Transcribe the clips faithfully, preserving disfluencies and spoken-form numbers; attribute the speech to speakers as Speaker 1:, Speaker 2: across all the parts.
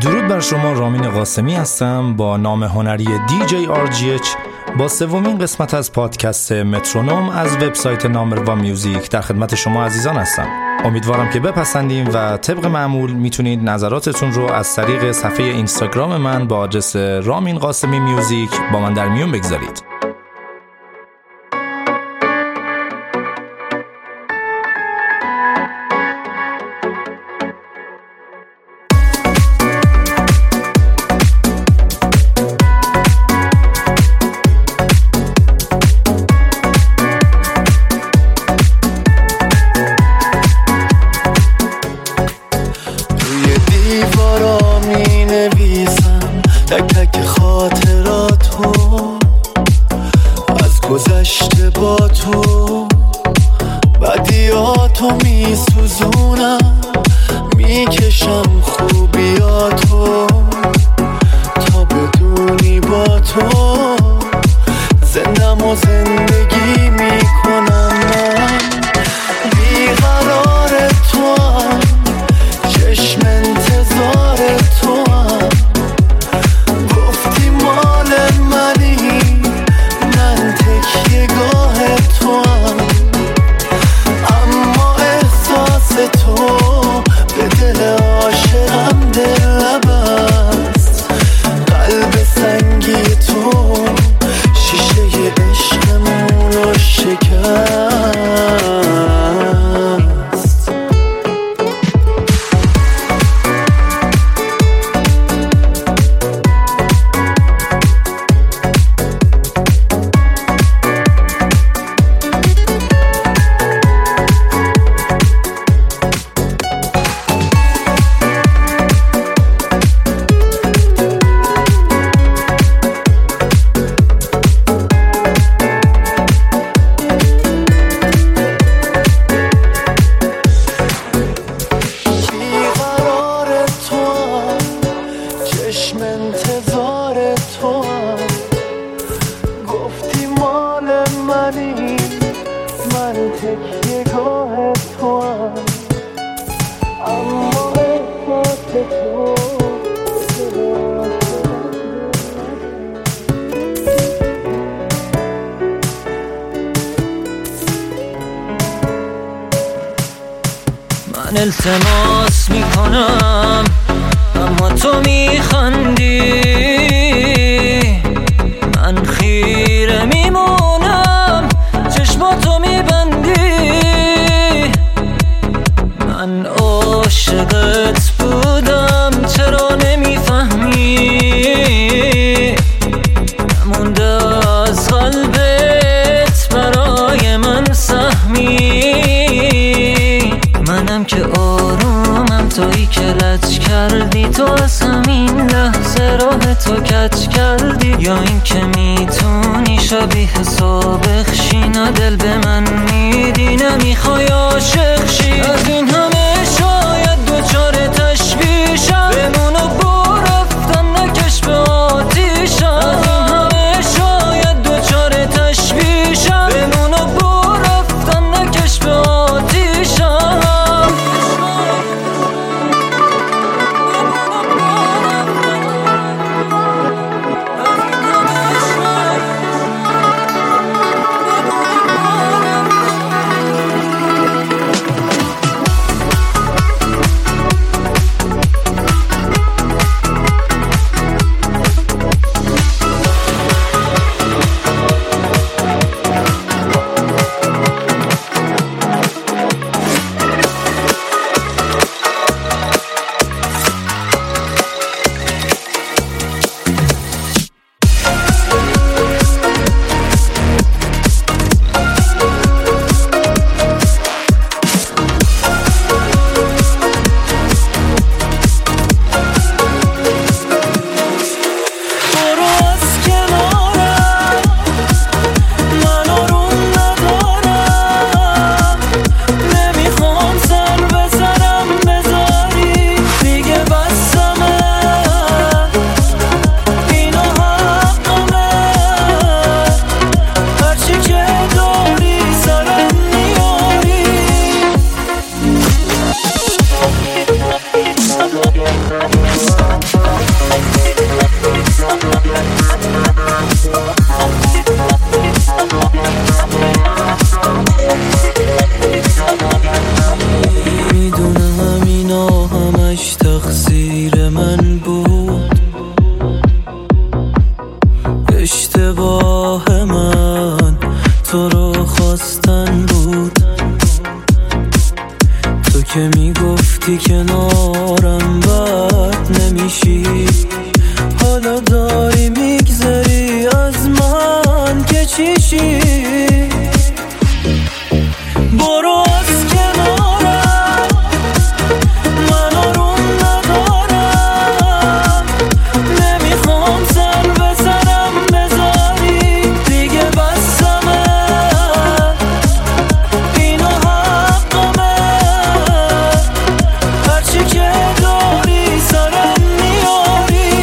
Speaker 1: درود بر شما، رامین قاسمی هستم با نام هنری دی جی آر جی اچ با سومین قسمت از پادکست مترونوم از وبسایت نامبر میوزیک در خدمت شما عزیزان هستم. امیدوارم که بپسندین و طبق معمول میتونید نظراتتون رو از طریق صفحه اینستاگرام من با آدرس رامین قاسمی میوزیک با من در میون بگذارید.
Speaker 2: گذشته با تو بدیاتو می سوزونم، میکشم خوبیاتو تا بدونی با تو زندم و زندگی میکنم. من بیقرار تو هم، چشم انتظار تو هم، گفتی مال منی، من تکیه گاه تو هم، اما احساس تو به دل عاشقم دل بست. قلب سنگی تو شیشه عشقمون رو شکست. انتظار تو هم، گفتی مال منی، من تکیه گاه تو هم، اما احساس تو
Speaker 3: من التماس میکنم اما تو میخندی، من خیره میمونم چشماتو میبندی. من عاشقت بودم چرا نمیفهمی، نمونده از قلبت برای من سهمی. منم که آرومم تویی که لج کردی، تو از همین لحظه راه تو کج کردی، یا این که میتونی شبیه سابق شی، نه دل به من میدی نمیخوای عاشق شی. از این همه شاید دوچار تشبیه شم، بمون و بو رفتن نکش به آتیشم. از این همه شاید دوچار تشبیه شم، بمون و بو رفتن نکش به آتیشم.
Speaker 2: We'll be right back. تقصیر من بود، اشتباه من تو رو خواستن بود. تو که میگفتی کنارم بد نمیشی، حالا داری میگذری از من که چیشی. برو از کنارم، من آروم ندارم، نمیخوام سر به سرم بذاری دیگه، بسمه اینو حقمه، هرچی که داری سرم میاری.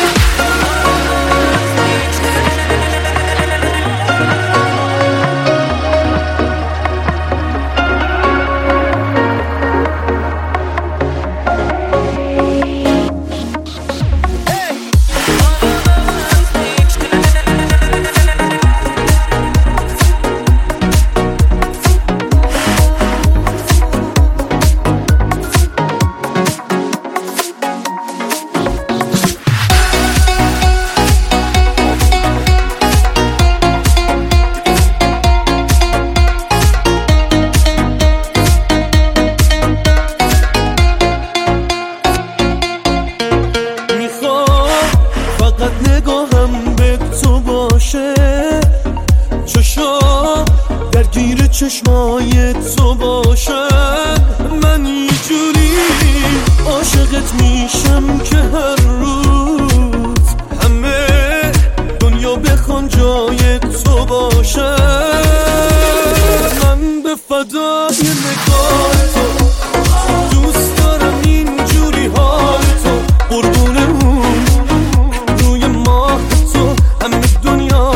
Speaker 2: چشام درگیر چشمای تو باشن، من اینجوری عاشقت میشم که هر روز همه دنیا بخوان جای تو باشن. من به فدای نگاه تو دوست دارم اینجوری حال تو، قربون اون روی ماه تو همه دنیا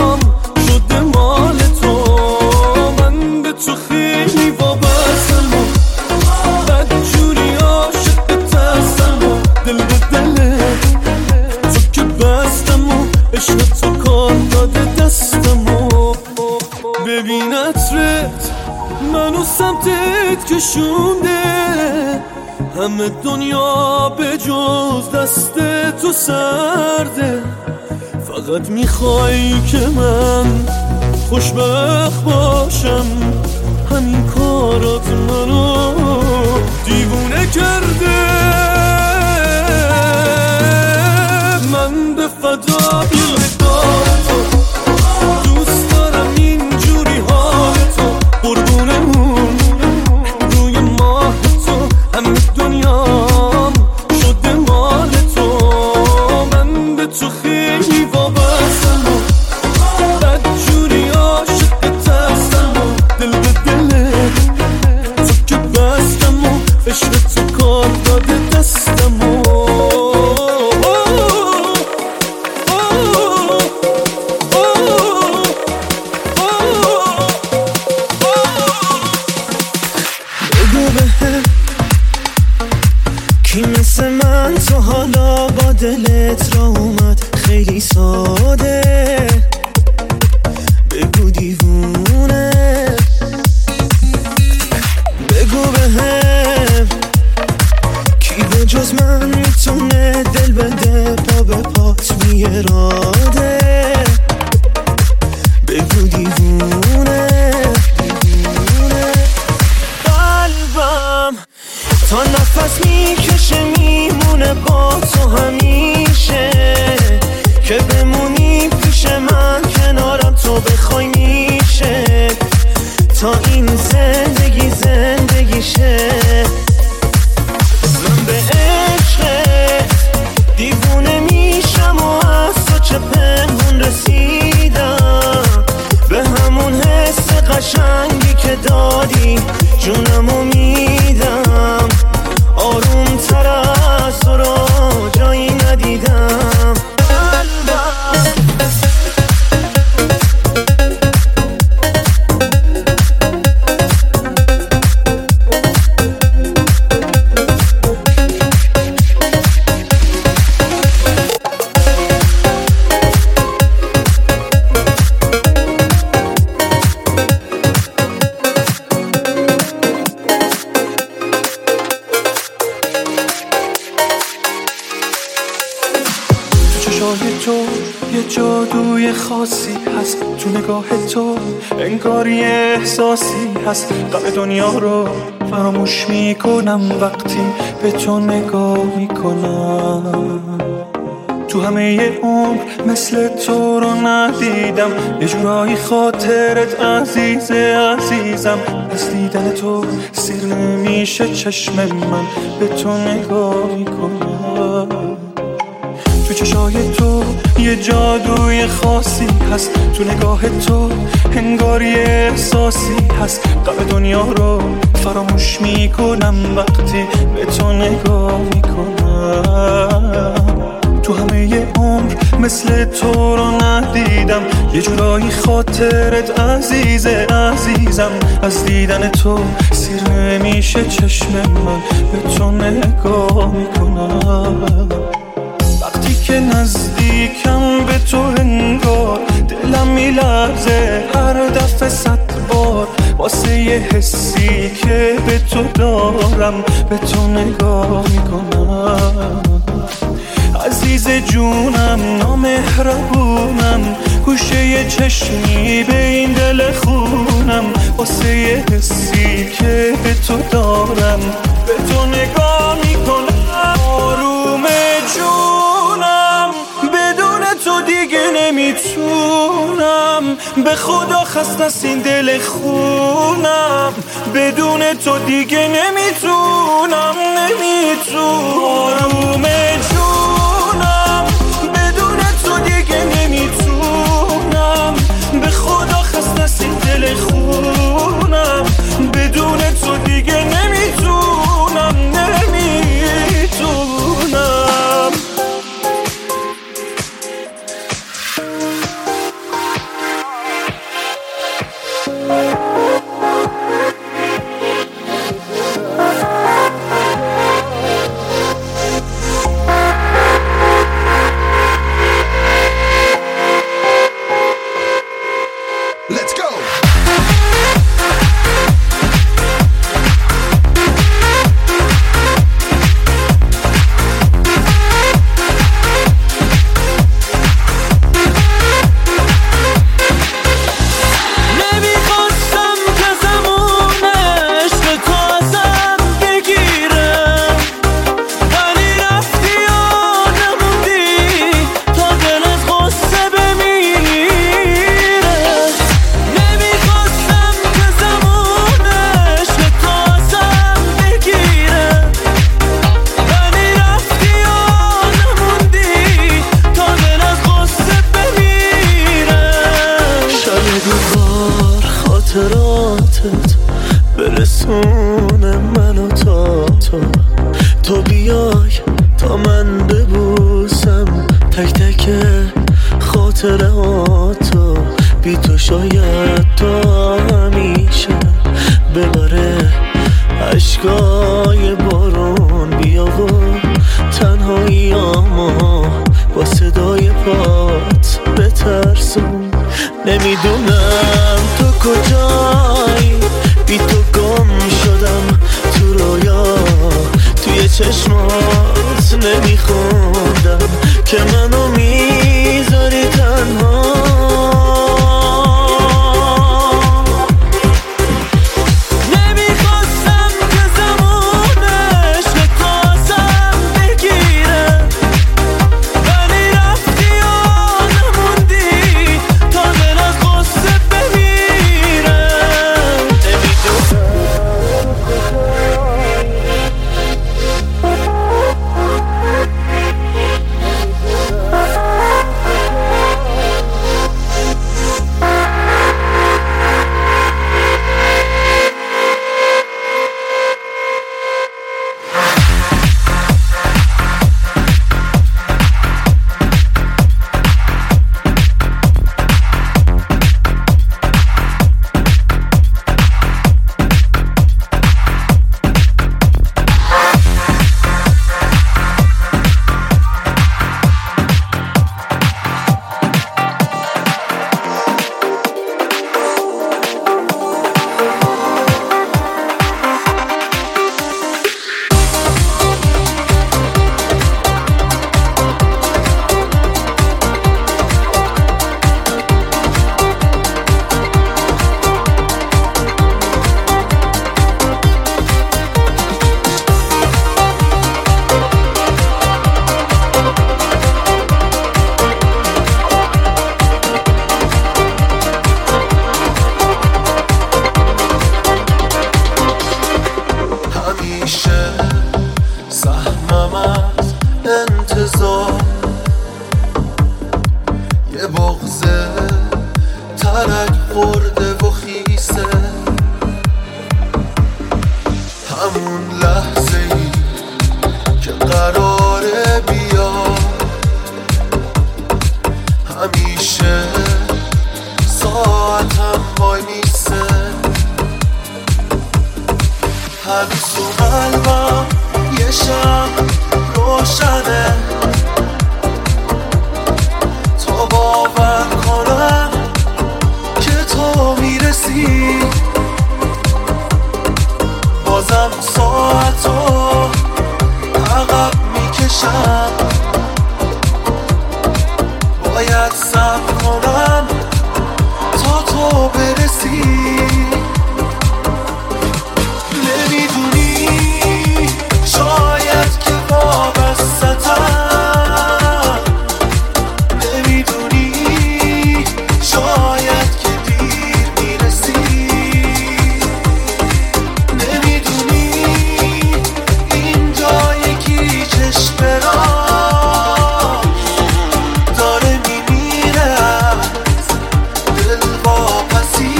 Speaker 2: منو سمتت کشونده، همه دنیا به جز دست تو سرده. فقط میخوای که من خوشبخت باشم، همین کارات منو دیوونه کرده. من به فدای نگاه تو دوست دارم اینجوری حال تو، قربون اون روی ماه تو همه دنیام شده مال تو. من به تو خیلی وابستم و بدجوری عاشقت هستم و دل به دلت تو که بستم و عشق تو کار داده دستم و کی مثل من تو حالا با دلت را اومد خیلی ساده، بگو دیوونه، بگو بهم کی به جز من میتونه دل بده پا به پات میراده. بگو دیوونه، دیوونه. قلبم تا نفس میکشه میمونه با تو همیشه، که بمونی پیش من کنارم تو بخوای میشه، تا این زندگی زندگیشه. من به عشقت دیوونه میشم و از تو چه پنهون رسیدم، به همون حس قشنگی که دادی جونمو میدم. آروم تر از تو را جایی
Speaker 4: یه جادوی خاصی هست تو نگاه تو، انگار یه احساسی هست. غم دنیا رو فراموش میکنم وقتی به تو نگاه میکنم. تو همه یه عمر مثل تو رو ندیدم، یه جورایی خاطرت عزیزه عزیزم. از دیدن تو سیر نمیشه چشم من به تو نگاه میکنم. تو چشای تو یه جادوی خاصی هست، تو نگاه تو انگار یه احساسی هست. غم دنیا رو فراموش میکنم وقتی به تو نگاه میکنم. تو همه یه عمر مثل تو رو ندیدم، یه جورایی خاطرت عزیزه عزیزم. از دیدن تو سیر نمیشه چشم من به تو نگاه میکنم. وقتی که نزدیکم به تو انگار دلم میلرزه هر دفعه صد بار، واسه یه حسی که به تو دارم به تو نگاه میکنم. عزیز جونم نامهربونم، گوشه یه چشمی به این دل خونم، واسه یه حسی که به تو دارم به تو نگاه میکنم. آروم جونم بدون تو دیگه نمیتونم، به خدا خسته است این دل خونم، بدون تو دیگه نمیتونم نمیتونم. آروم جونم بدون تو دیگه نمیتونم، به خدا خسته است این دل خونم، بدون تو دیگه نمیتونم نمیتونم. خاطراتت برسونه منو تا تو تو بیای تا من ببوسم تک تک خاطراتو. بی تو شاید تا همیشه ببره عشقای بارون، بیا و تنهاییامو با صدای پات بترسون. نمیدونم تو کجایی، بی تو گم شدم تو رویا، توی چشمات نمیخوندم که منو میذاری تنها. روشنه تا باور کنم که تو میرسی. بازم ساعتو عقب میکشم، باید صبر کنم تا تو برسی. نمیدونی شاید که وابسته‌ام، نمیدونی شاید که دیر میرسی، نمیدونی اینجا یکی چشم راه داره میمیره دل واپسی.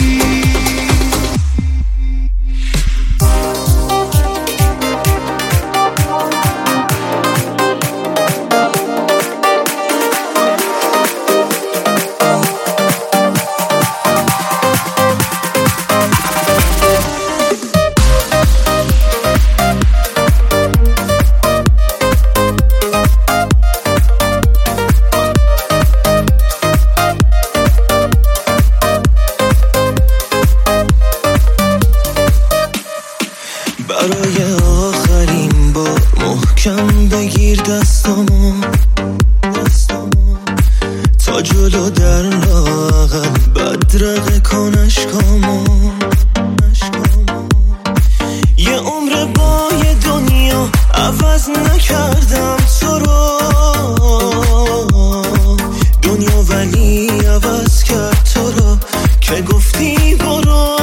Speaker 2: برای آخرین بار محکم بگیر دستامو، تا جلو در لاغل بدرقه کن اشکامو. یه عمر با یه دنیا عوض نکردم تو رو، دنیا ولی عوض کرد تو رو که گفتی برو.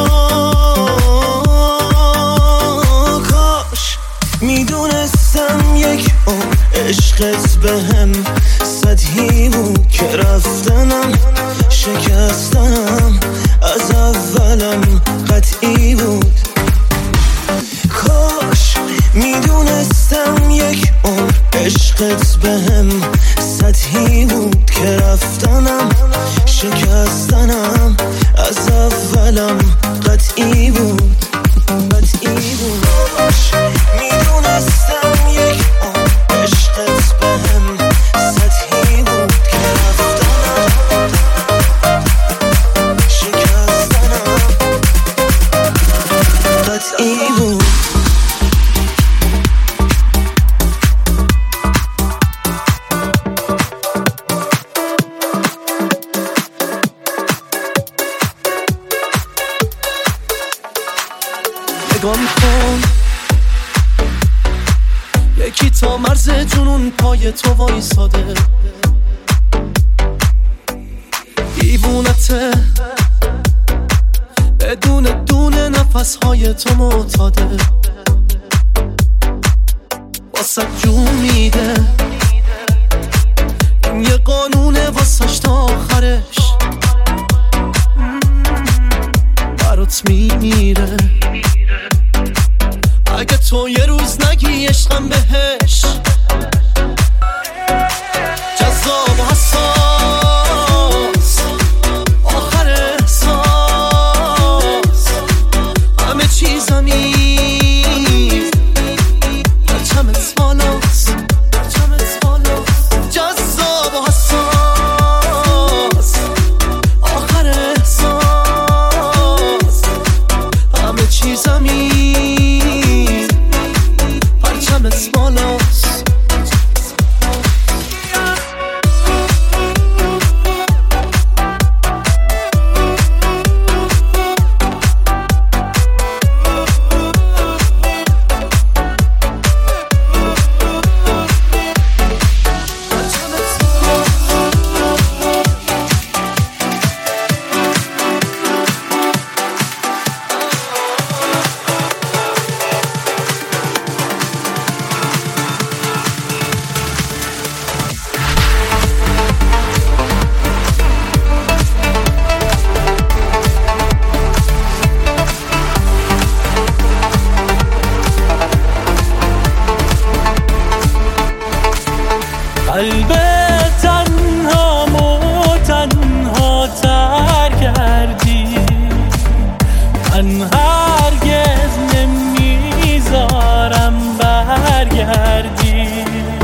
Speaker 2: میدونستم یک عمر عشقت بهم سطحی بود که رفتنم شکستنم از اولم قطعی بود. کاش میدونستم یک عمر عشقت بهم سطحی بود که رفتنم شکستنم از اولم قطعی بود، قطعی بود. کاش میدونستم یک عمر عشقت بهم سطحی بود که رفتنم شکستنم قطعی بود.
Speaker 5: نگاه میکن یکی تا مرز جنون پای تو وایساده، دیوونته بدون دونه نفسهای تو معتاده، واسه جون میده این یه قانونه واسش تا آخرش برات میمیره. اگه تو یه روز نگی عشقم بهش جذاب و حساس، آخر احساس همه چیزم این پرچمت بالاست، پرچمت بالاست، جذاب و حساس آخر احساس همه چیزم این پرچمت بالاست. قلب تنها مو تنها تر کردی، من هرگز نمیذارم برگردی.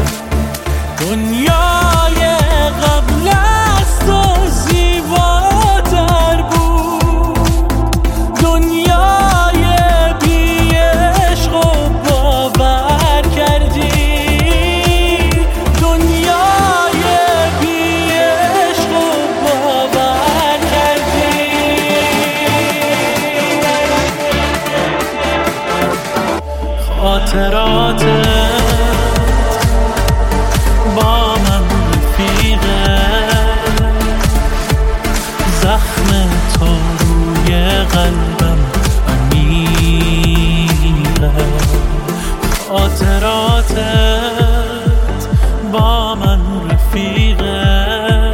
Speaker 4: با من رفیقه،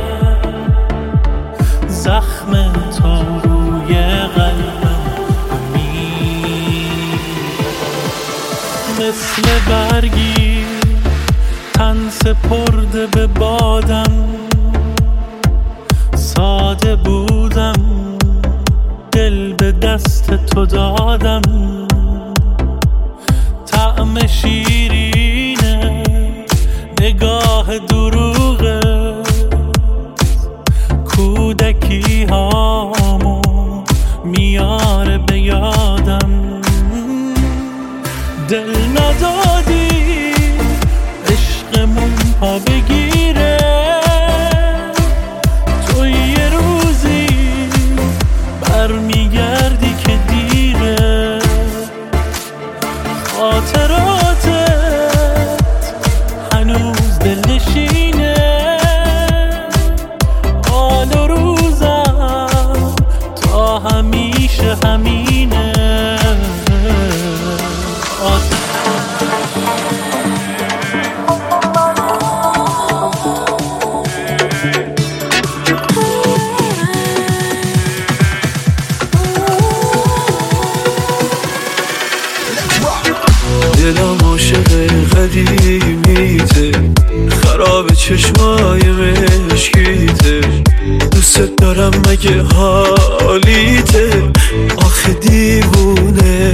Speaker 4: زخم تو روی قلبم میره. مثل برگی تن سپرده به بادم، ساده بودم دل به دست تو دادم. طعم شیرینه نگاه دروغه، کودکی هامو میاره به یادم. دل ندادی عشقمون پا بگیره، تو یه روزی برمیگردی که دیره. خاطراتت هنوز دلنشینه، حال و روزم تا همیشه همینه.
Speaker 2: دلم عاشق قدیمیته، خراب چشمای مشکیته. دوست دارم مگه حالیته، آخه دیوونه.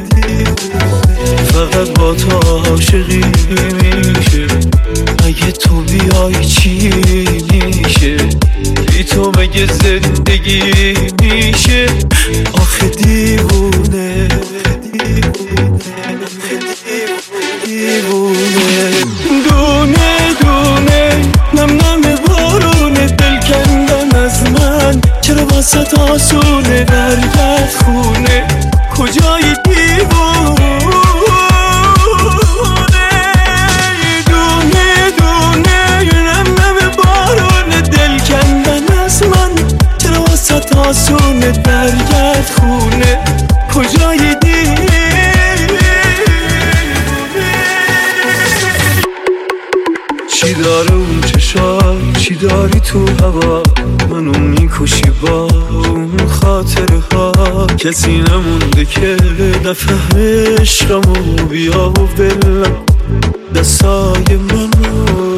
Speaker 2: فقط با تو عاشقی میشه، اگه تو بیای چی میشه؟ بی تو مگه زندگی میشه؟ آخه دیوونه دیوونه. دونه دونه نم نم بارونه، دل کندن از من چرا واسه آسونه؟ برگرد خونه، کجای دیوونه؟ دونه دونه نم نم بارونه، دل کندن از من چرا واسه آسونه؟ برگرد خونه، کجای دیوونه؟ چی داره اون چشم، چی داری تو هوا؟ منو میکشی با اون خاطره ها. کسی نمونده که نفهم عشقمو، بیا و بلم دستای منو.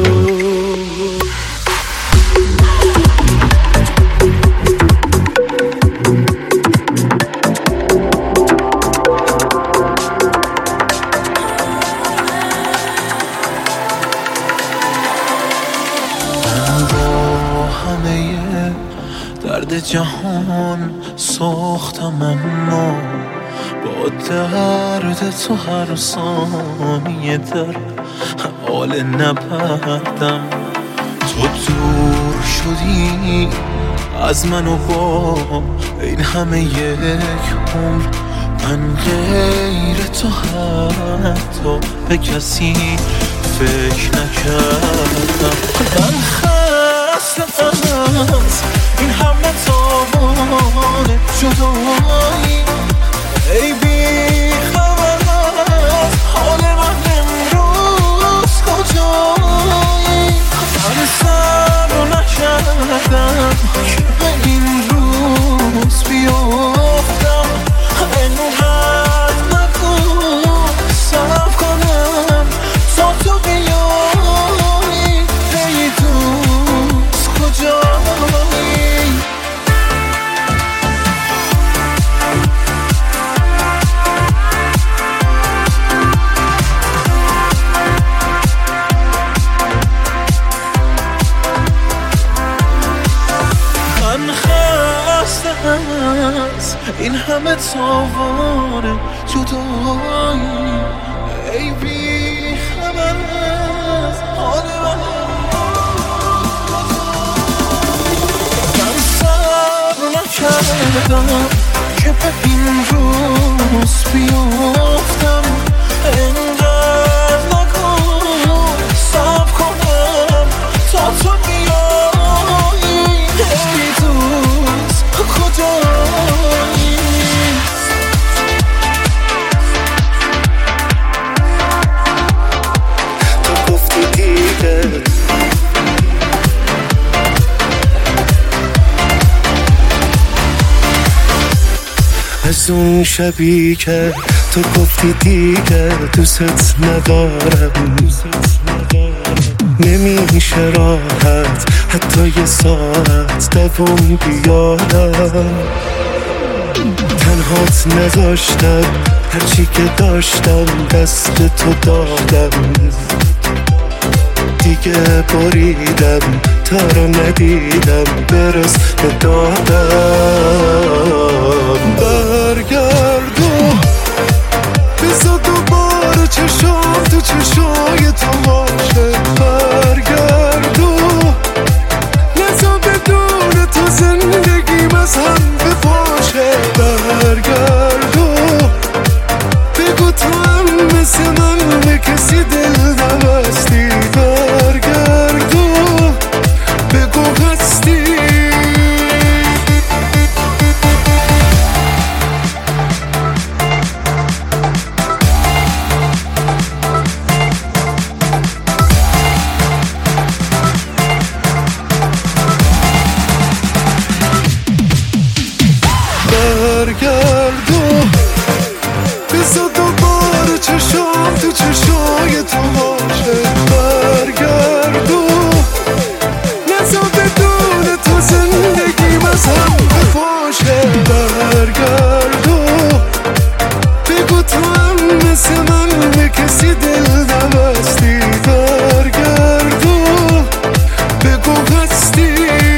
Speaker 4: درد جهان ساختم، اما با درد تو هر ثانیه در حال نبردم. تو دور شدی از من و با این همه یک عمر، من غیر تو حتی به کسی فکر نکردم. من خسته از این همه تاوان جدایی، ای بی خبر از حال من امروز کجایی؟ من سر رو نکردم که به این روز بیافتم. اینقدر نکن صبر کنم تا تو بیایی، ای دوست کجایی؟ این همه تاوان جدایی، ای بی خبر از حال من. من صبر نکردم که به این روز بیافتم. اینقدر نکن صبر کنم تا تو بیایی، ای دوست کجایی؟
Speaker 2: تو گفتی دیگه اون شبی که تو گفتی دیگه دوست ندارم، نمیشه راحت حتی یه ساعت دوام بیارم. تنهات نذاشتم، هرچی که داشتم دست تو دادم، دیگه بریدم تا رو ندیدم برس به دادم. برگردو بزا دوباره چشام تو چشای تو باشه، برگردو نزا بدون تو زندگیم از هم بپاشه، برگردو بگو تو هم مثل من به کسی دل نبستی، برگردو بگو هستی. برگردو بزا دوباره چشام تو چشای تو باشه، برگردو نزا بدون تو زندگیم از هم بپاشه، برگردو بگو تو هم مثل من به کسی دل نبستی، برگردو بگو هستی.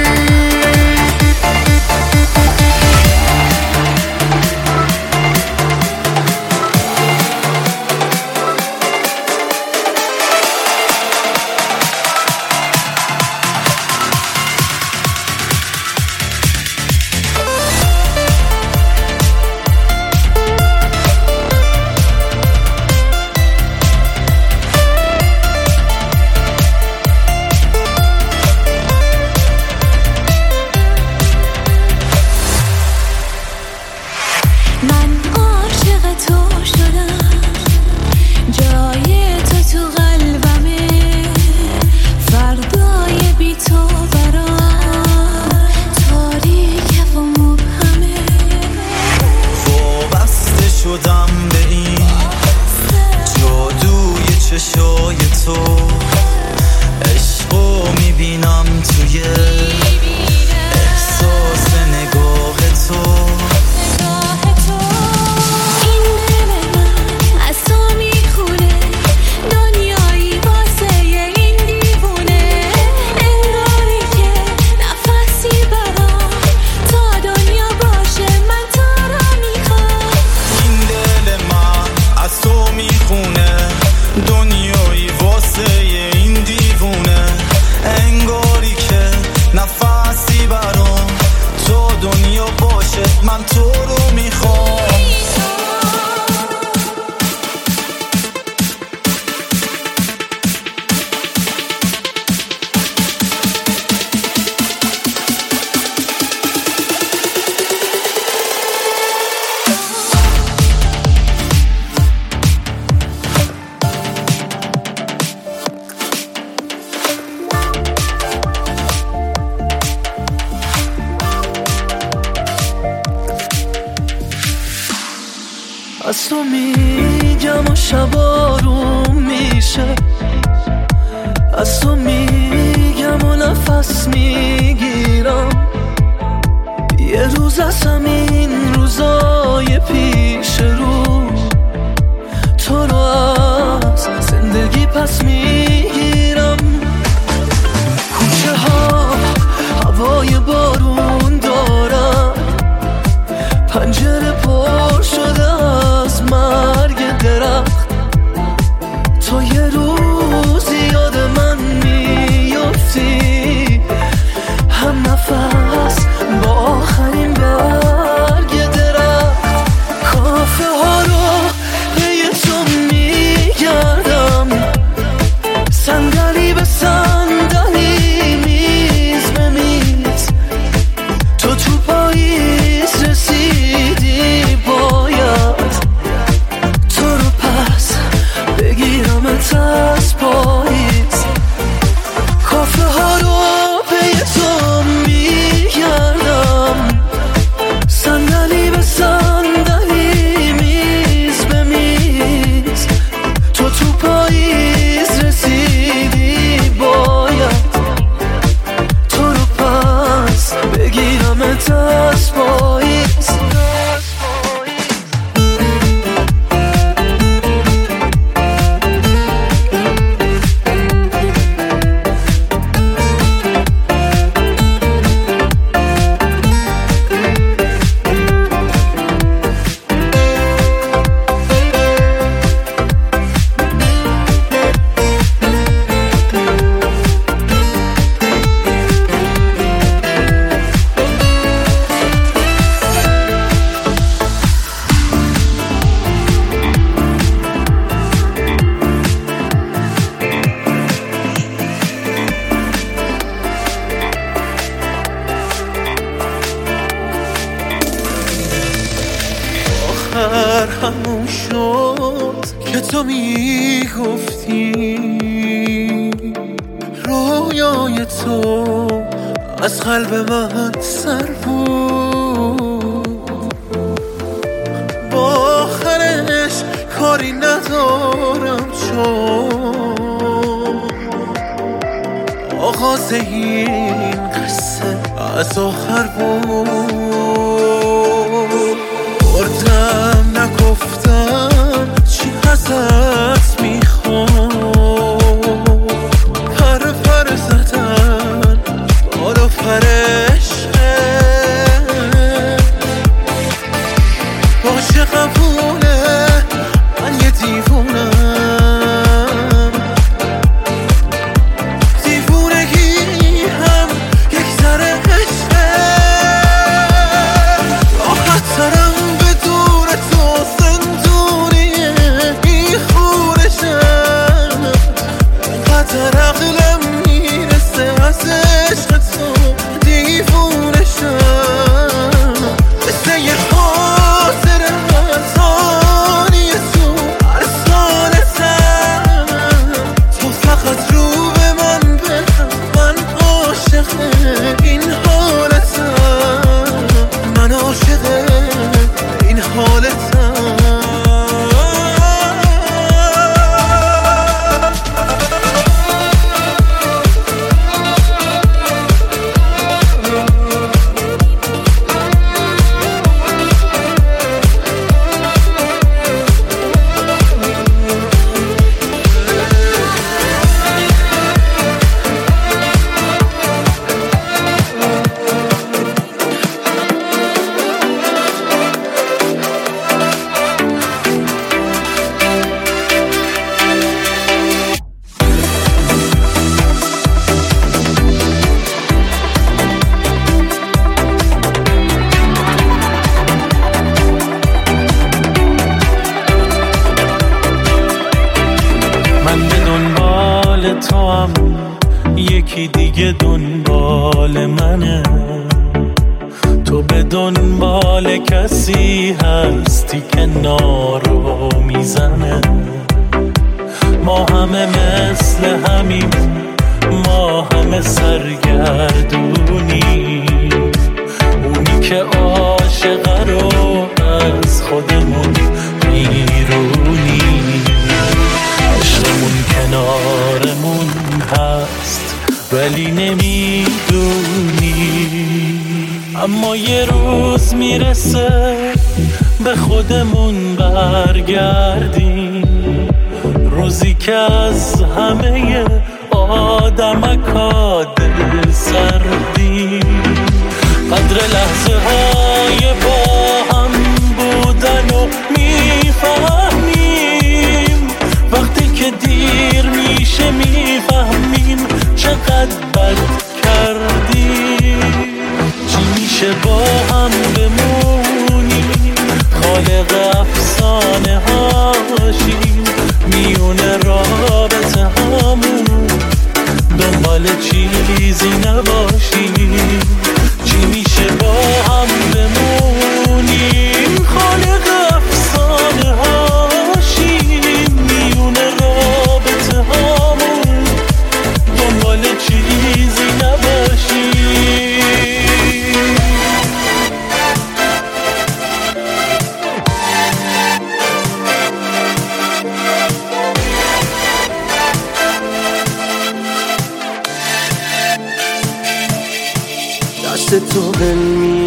Speaker 5: از تو میگم و شبا روم میشه، از تو میگم و نفس میگیرم. یه روز از همین روزای پیش رو تو رو از زندگی پس میگیرم. کوچه ها هوای بارون دارن، پنجره پر شده از مرگ درخت. تو یه روزی یاد من میافتی، هم نفس با آخرین برگ درخت. کافه ها رو پی تو میگردم، میگفتی رویای تو از قلب من سر بود، با آخرش کاری ندارم چون آغاز این قصه از آخر بود. بردم نگفتم چی ازت میخوام، پر پر زدن بالا فرشه باشه قبوله، من یه دیوونم، دیوونگی هم یک ذره عشقه، راحت ترم بدون تو زندونیه میخورشم، قدر عقلم میرسه از عشق تو دیوونشم، مثل یه خاطره از آنی تو هر سالتم، تو فقط رو به من بهم، من عاشق این حالتم، من عاشق این حالتم.
Speaker 4: تو هم یکی دیگه دنبال منه، تو به دنبال کسی هستی که نارو میزنه، ما همه مثل همیم، ما همه سرگردونی، اونی که عاشقه رو از خودمون بیرونی، عشقمون کنارمون هست ولی نمیدونی، اما یه روز میرسه به خودمون برگردیم، روزی که از همه آدمکا دل سردیم، قدر لحظه های با هم بودن و میفهمیم، وقتی که دیر میشه میفهمیم چقدر بد کردیم، چی میشه با هم بمونیم، خالق افسانه هاشیم، میونه رابطه همون دنبال چیزی نباشیم، چی میشه با هم بمونیم، خالق افسانه هاشیم، میونه رابطه همون دنبال چیزی نباشیم.
Speaker 2: دست تو بل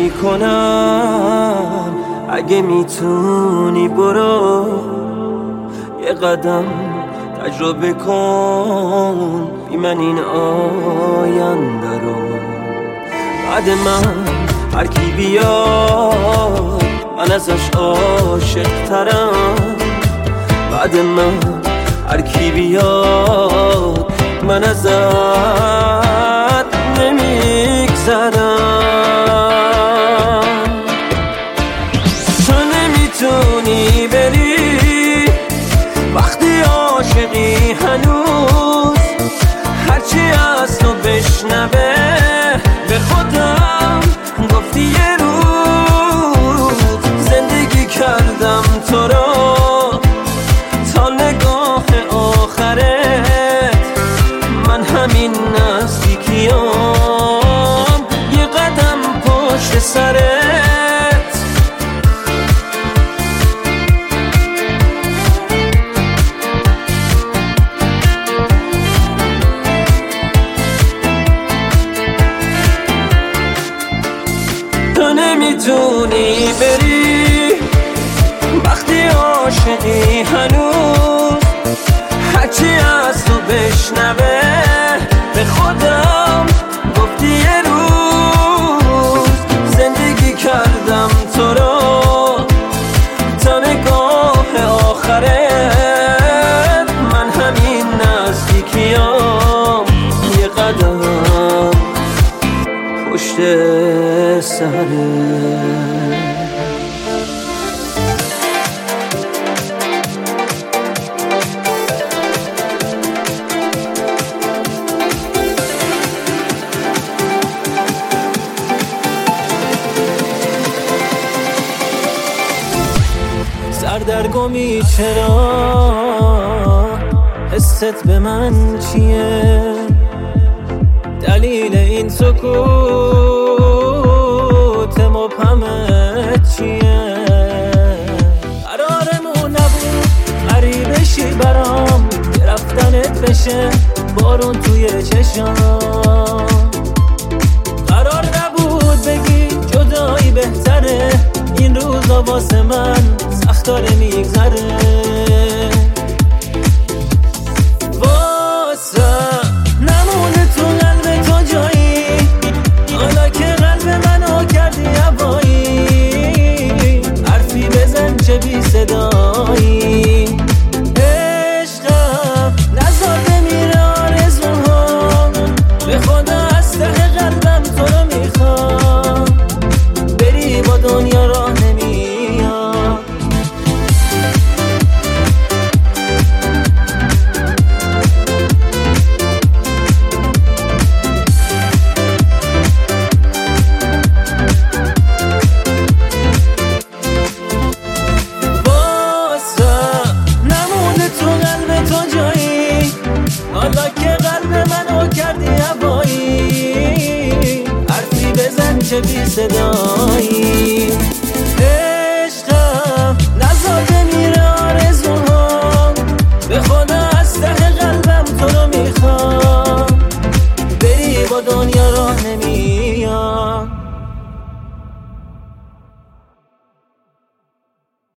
Speaker 2: میکنم، اگه میتونی برو یه قدم تجربه کن، بی من این آینده رو، بعد من هر کی بیاد من ازش عاشق ترم، بعد من هر کی بیاد من ازت نمیگذرم، تو نمیتونی بری وقتی عاشقی هنوز، هرچی از تو بشنوه به خودم گفتی یه روز، زندگی کردم تو رو تا نگاه
Speaker 5: همین نزدیکیام یه قدم پشت سرت. تو نمیتونی بری وقتی عاشقی هنوز، هرچی از تو بشنوه به خودم گفتی یه روز زندگی کردم تو رو تا نگاه آخرت. من همین نزدیکیام یه قدم پشت سرت.
Speaker 3: سردرگمی چرا؟ حست به من چیه؟ دلیل این سکوت مبهمت چیه؟ قرارمون نبود غریبشی برام که رفتنت بشه بارون توی چشام. قرار نبود بگی جدایی بهتره، این روزا واسه من سخت داره میگذره. واسه نمونه تو قلب تو جایی، حالا که قلب منو کردی هوایی. حرفی بزن چه بی صدایی، عشقم نزار بمیره آرزوها. به خدا از ته قلبم تو رو میخوام، بری با دنیا راه نمیاد. حالا که قلب منو کردی هوایی، حرفی بزن چه بی صدایی. عشقم نزار بمیره آرزوها، به خدا از ته قلبم تو رو میخوام، بری با دنیا راه نمیاد.